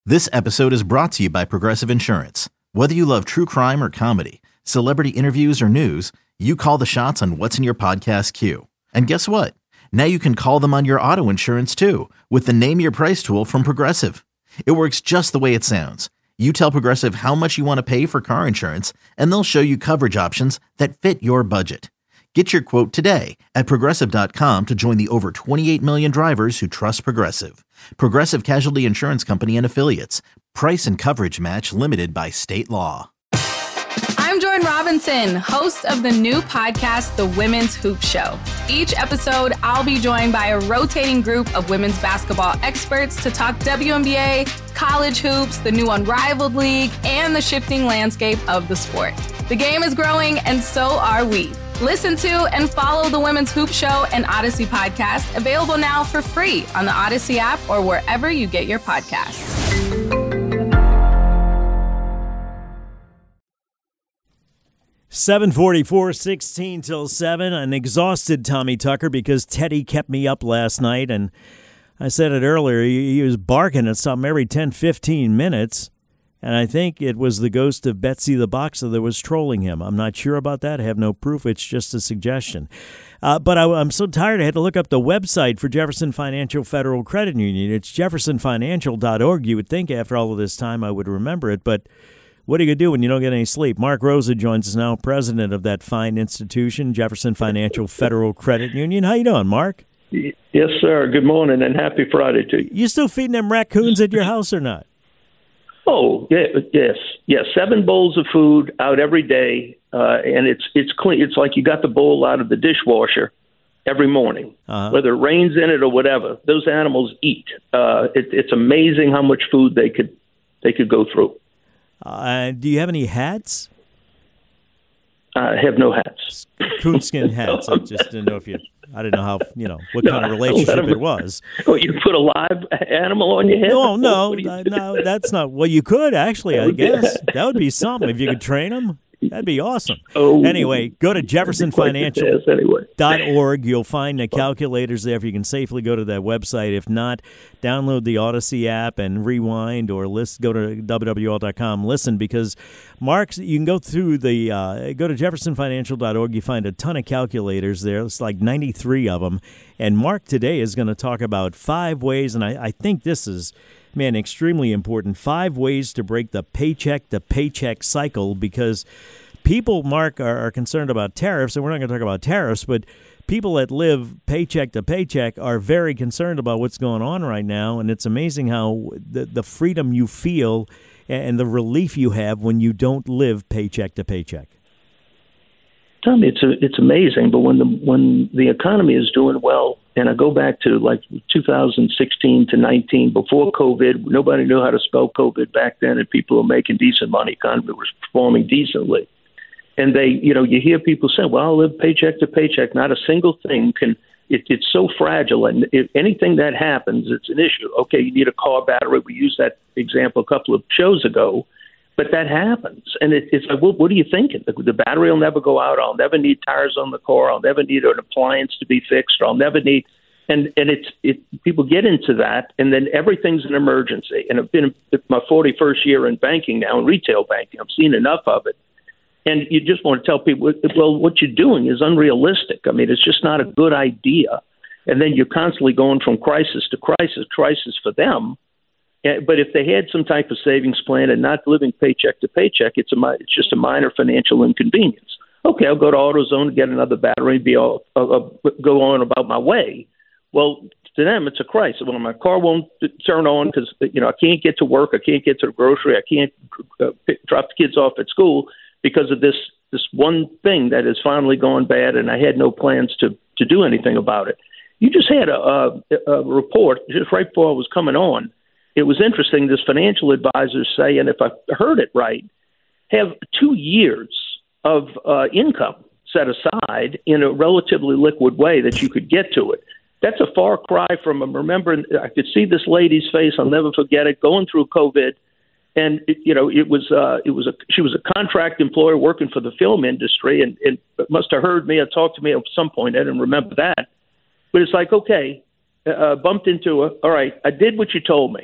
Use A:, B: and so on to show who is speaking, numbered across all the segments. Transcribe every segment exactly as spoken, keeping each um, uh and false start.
A: This episode is brought to you by Progressive Insurance. Whether you love true crime or comedy, celebrity interviews or news, you call the shots on what's in your podcast queue. And guess what? Now you can call them on your auto insurance too with the Name Your Price tool from Progressive. It works just the way it sounds. You tell Progressive how much you want to pay for car insurance, and they'll show you coverage options that fit your budget. Get your quote today at Progressive dot com to join the over twenty-eight million drivers who trust Progressive. Progressive Casualty Insurance Company and Affiliates. Price and coverage match limited by state law.
B: I'm Jordan Robinson, host of the new podcast, The Women's Hoop Show. Each episode, I'll be joined by a rotating group of women's basketball experts to talk W N B A, college hoops, the new Unrivaled League, and the shifting landscape of the sport. The game is growing, and so are we. Listen to and follow The Women's Hoop Show and Odyssey podcast, available now for free on the Odyssey app or wherever you get your podcasts.
C: seven forty-four, sixteen till seven. An exhausted Tommy Tucker because Teddy kept me up last night, and I said it earlier, he, he was barking at something every ten, fifteen minutes. And I think it was the ghost of Betsy the Boxer that was trolling him. I'm not sure about that. I have no proof. It's just a suggestion. Uh, but I, I'm so tired I had to look up the website for Jefferson Financial Federal Credit Union. It's jefferson financial dot org. You would think after all of this time I would remember it, but what are you going to do when you don't get any sleep? Mark Rosa joins us now, president of that fine institution, Jefferson Financial Federal Credit Union. How you doing, Mark?
D: Yes, sir. Good morning and happy Friday to you.
C: You still feeding them raccoons at your house or not?
D: Oh, yeah, yes, yes. Seven bowls of food out every day, uh, and it's it's clean. It's like you got the bowl out of the dishwasher every morning, uh-huh. Whether it rains in it or whatever. Those animals eat. Uh, it, it's amazing how much food they could they could go through.
C: Uh, do you have any hats?
D: I have no hats.
C: Coonskin hats. I just didn't know if you. I didn't know how, you know, what no, kind of relationship it was.
D: Oh, you put a live animal on your head?
C: No, no, no, that's not. Well, you could actually, I guess. That would be something if you could train them. That'd be awesome.
D: Oh,
C: anyway, go to jefferson financial dot org. You'll find the calculators there if you can safely go to that website. If not, download the Odyssey app and rewind or list, go to W W L dot com. Listen, because Mark's, you can go through the, uh, go to jefferson financial dot org. You find a ton of calculators there. It's like ninety-three of them. And Mark today is going to talk about five ways, and I, I think this is, man, extremely important. Five ways to break the paycheck-to-paycheck cycle, because people, Mark, are, are concerned about tariffs, and we're not going to talk about tariffs, but people that live paycheck to paycheck are very concerned about what's going on right now, and it's amazing how the, the freedom you feel and the relief you have when you don't live paycheck to paycheck.
D: Tommy, it's a, it's amazing, but when the when the economy is doing well, and I go back to like two thousand sixteen to nineteen, before COVID, nobody knew how to spell COVID back then, and people were making decent money. Economy was performing decently, and they, you know, you hear people say, "Well, I'll live paycheck to paycheck." Not a single thing can. It, it's so fragile, and if anything that happens, it's an issue. Okay, you need a car battery. We used that example a couple of shows ago. But that happens, and it, it's like, well, what are you thinking? The, the battery will never go out. I'll never need tires on the car. I'll never need an appliance to be fixed. Or I'll never need, and and it's it. People get into that, and then everything's an emergency. And I've been in my forty-first year in banking now, in retail banking. I've seen enough of it, and you just want to tell people, well, what you're doing is unrealistic. I mean, it's just not a good idea. And then you're constantly going from crisis to crisis, crisis for them. But if they had some type of savings plan and not living paycheck to paycheck, it's a it's just a minor financial inconvenience. Okay, I'll go to AutoZone and get another battery, be all uh, uh, go on about my way. Well, to them, it's a crisis. Well, my car won't turn on because you know I can't get to work, I can't get to the grocery, I can't uh, pick, drop the kids off at school because of this this one thing that has finally gone bad, and I had no plans to to do anything about it. You just had a, a, a report just right before I was coming on. It was interesting, this financial advisor say, and if I heard it right, have two years of uh, income set aside in a relatively liquid way that you could get to it. That's a far cry from, remember, I could see this lady's face, I'll never forget it, going through COVID. And, it, you know, it was, uh, it was a, she was a contract employee working for the film industry, and, and must have heard me or talked to me at some point. I didn't remember that. But it's like, okay, uh, bumped into her. All right, I did what you told me.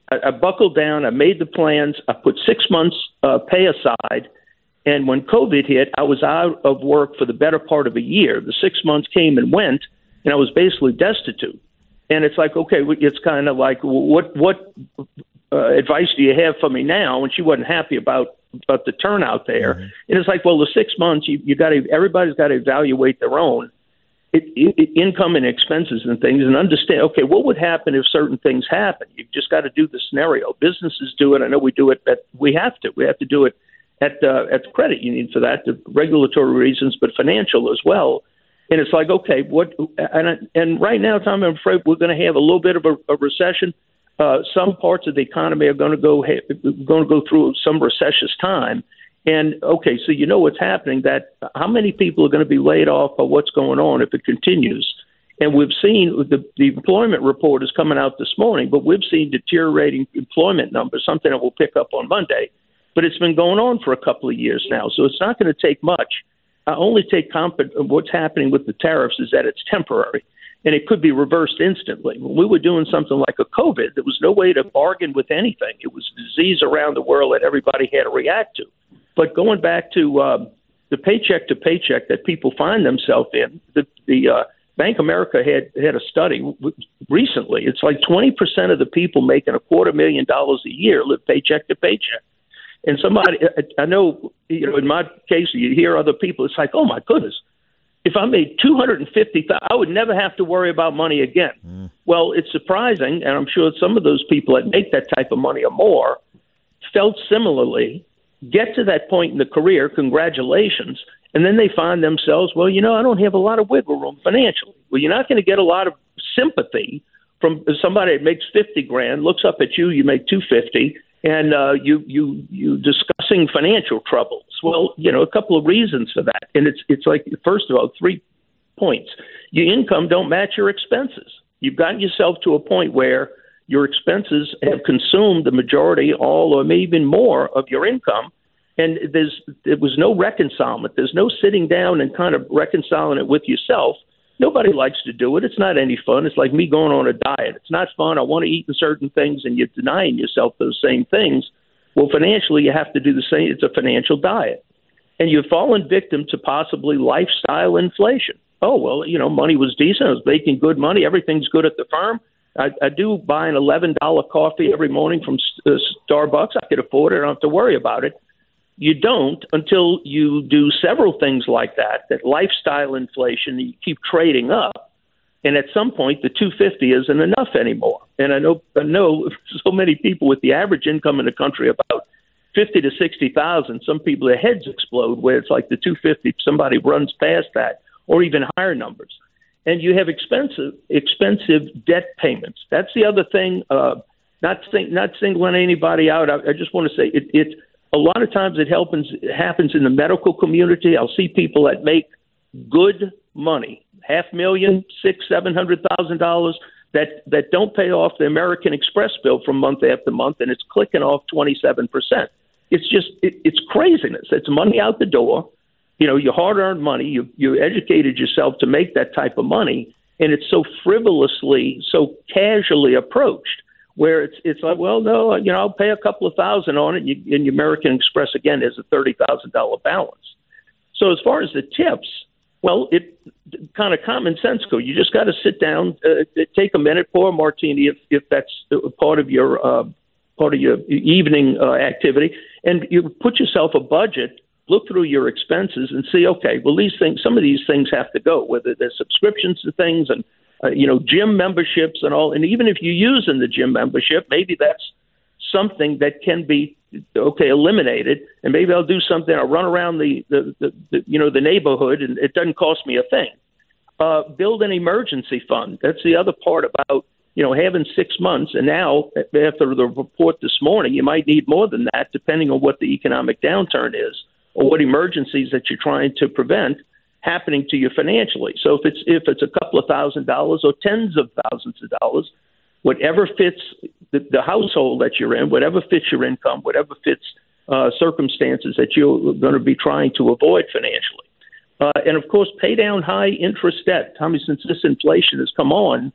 D: I, I buckled down. I made the plans. I put six months uh, pay aside. And when COVID hit, I was out of work for the better part of a year. The six months came and went, and I was basically destitute. And it's like, okay, it's kind of like, what what uh, advice do you have for me now? And she wasn't happy about, about the turnout there. Mm-hmm. And it's like, well, the six months, you, you got to, everybody's got to evaluate their own it, it, income and expenses and things, and understand, okay, what would happen if certain things happen? You've just got to do the scenario. Businesses do it. I know we do it, but we have to. We have to do it at uh, at the credit union for that, the regulatory reasons, but financial as well. And it's like, okay, what? And and right now, Tom, I'm afraid we're going to have a little bit of a, a recession. Uh, some parts of the economy are going to go going to go through some recession's time. And okay, so you know what's happening. That how many people are going to be laid off or what's going on if it continues? And we've seen the, the employment report is coming out this morning, but we've seen deteriorating employment numbers, something that we'll pick up on Monday. But it's been going on for a couple of years now, so it's not going to take much. I only take comfort of what's happening with the tariffs is that it's temporary, and it could be reversed instantly. When we were doing something like a COVID, there was no way to bargain with anything. It was disease around the world that everybody had to react to. But going back to uh, the paycheck to paycheck that people find themselves in, the, the uh, Bank of America had, had a study recently. It's like twenty percent of the people making a quarter million dollars a year live paycheck to paycheck. And somebody, I know, you know, in my case, you hear other people, it's like, oh, my goodness, if I made two hundred fifty thousand dollars, I would never have to worry about money again. Mm. Well, it's surprising, and I'm sure some of those people that make that type of money or more felt similarly, get to that point in the career, congratulations, and then they find themselves, well, you know, I don't have a lot of wiggle room financially. Well, you're not going to get a lot of sympathy from somebody that makes fifty grand, looks up at you, you make two hundred fifty, and uh, you you you discussing financial troubles. Well, you know, a couple of reasons for that, and it's it's like, first of all, three points. Your income don't match your expenses. You've gotten yourself to a point where your expenses have consumed the majority, all, or maybe even more of your income, and there's there was no reconcilement. There's no sitting down and kind of reconciling it with yourself. Nobody likes to do it. It's not any fun. It's like me going on a diet. It's not fun. I want to eat certain things, and you're denying yourself those same things. Well, financially, you have to do the same. It's a financial diet. And you've fallen victim to possibly lifestyle inflation. Oh, well, you know, money was decent. I was making good money. Everything's good at the firm. I, I do buy an eleven dollars coffee every morning from uh, Starbucks. I could afford it. I don't have to worry about it. You don't until you do several things like that, that lifestyle inflation, you keep trading up. And at some point, the two hundred fifty isn't enough anymore. And I know I know so many people with the average income in the country, about fifty to sixty thousand, some people, their heads explode where it's like the two hundred fifty, somebody runs past that, or even higher numbers. And you have expensive expensive debt payments. That's the other thing, uh, not, think, not singling anybody out. I, I just want to say it, it a lot of times it happens, it happens in the medical community. I'll see people that make good money, half million, six, seven hundred thousand dollars, that that don't pay off the American Express bill from month after month, and it's clicking off twenty-seven percent. It's just it, it's craziness. It's money out the door. You know, your hard-earned money. You you educated yourself to make that type of money, and it's so frivolously, so casually approached. Where it's it's like, well, no, you know, I'll pay a couple of thousand on it. You, and your American Express, again, has a thirty thousand dollars balance. So as far as the tips, well, it kind of common sense go. You just got to sit down, uh, take a minute, pour a martini if, if that's part of your uh, part of your evening uh, activity, and you put yourself a budget. Look through your expenses and see, okay, well, these things, some of these things have to go, whether there's subscriptions to things and, uh, you know, gym memberships and all. And even if you use in the gym membership, maybe that's something that can be, okay, eliminated. And maybe I'll do something. I'll run around the, the, the, the you know, the neighborhood, and it doesn't cost me a thing. Uh, build an emergency fund. That's the other part about, you know, having six months. And now, after the report this morning, you might need more than that, depending on what the economic downturn is, or what emergencies that you're trying to prevent happening to you financially. So if it's if it's a couple of thousand dollars or tens of thousands of dollars, whatever fits the, the household that you're in, whatever fits your income, whatever fits uh, circumstances that you're going to be trying to avoid financially. Uh, and, of course, pay down high interest debt. Tommy, since this inflation has come on,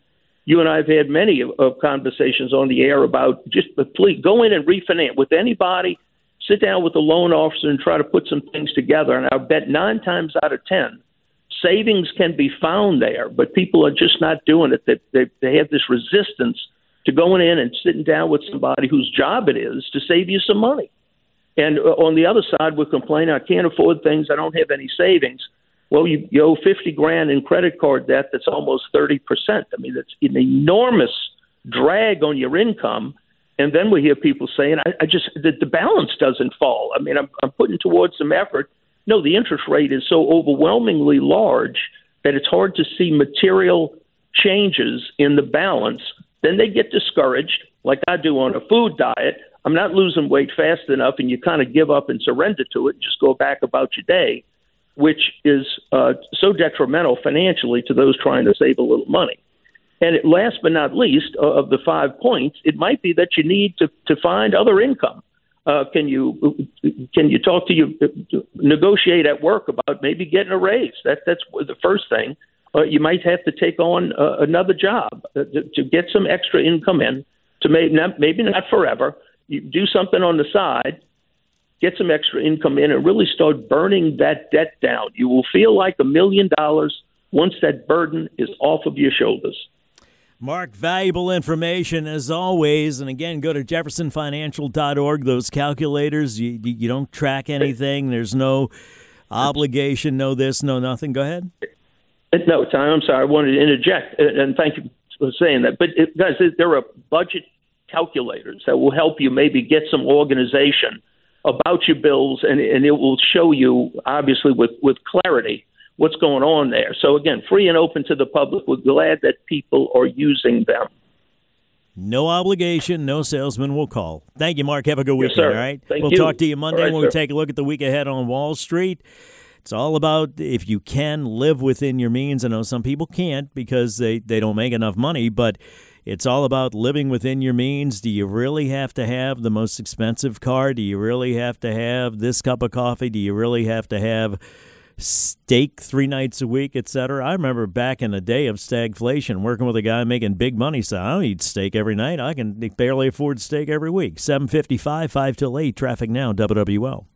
D: You and I have had many of, of conversations on the air about just please go in and refinance with anybody, sit down with the loan officer and try to put some things together. And I bet nine times out of ten, savings can be found there, but people are just not doing it. They, they, they have this resistance to going in and sitting down with somebody whose job it is to save you some money. And on the other side, we're complaining, I can't afford things, I don't have any savings. Well, you, you owe fifty grand in credit card debt. That's almost thirty percent. I mean, that's an enormous drag on your income. And then we hear people saying, I, I just, the, the balance doesn't fall. I mean, I'm, I'm putting towards some effort. No, the interest rate is so overwhelmingly large that it's hard to see material changes in the balance. Then they get discouraged, like I do on a food diet. I'm not losing weight fast enough, and you kind of give up and surrender to it and just go back about your day, which is uh, so detrimental financially to those trying to save a little money. And it, last but not least, uh, of the five points, it might be that you need to, to find other income. Uh, can you can you talk to you, negotiate at work about maybe getting a raise? That that's the first thing. Uh, you might have to take on uh, another job uh, to, to get some extra income in. To maybe not, maybe not forever. You do something on the side, get some extra income in, and really start burning that debt down. You will feel like a million dollars once that burden is off of your shoulders.
C: Mark, valuable information as always. And again, go to jefferson financial dot org. Those calculators, you, you don't track anything. There's no obligation, no this, no nothing. Go ahead.
D: No, Tom, I'm sorry. I wanted to interject, and thank you for saying that. But, it, guys, there are budget calculators that will help you maybe get some organization about your bills, and, and it will show you, obviously, with, with clarity what's going on there. So, again, free and open to the public. We're glad that people are using them.
C: No obligation, no salesman will call. Thank you, Mark. Have a good weekend,
D: yes,
C: all right?
D: Thank
C: we'll
D: you.
C: talk to you Monday
D: right,
C: when we
D: sir.
C: take a look at the week ahead on Wall Street. It's all about if you can live within your means. I know some people can't because they, they don't make enough money, but it's all about living within your means. Do you really have to have the most expensive car? Do you really have to have this cup of coffee? Do you really have to have steak three nights a week, et cetera? I remember back in the day of stagflation, working with a guy making big money, so I don't eat steak every night. I can barely afford steak every week. seven fifty-five, five till eight, traffic now, W W L.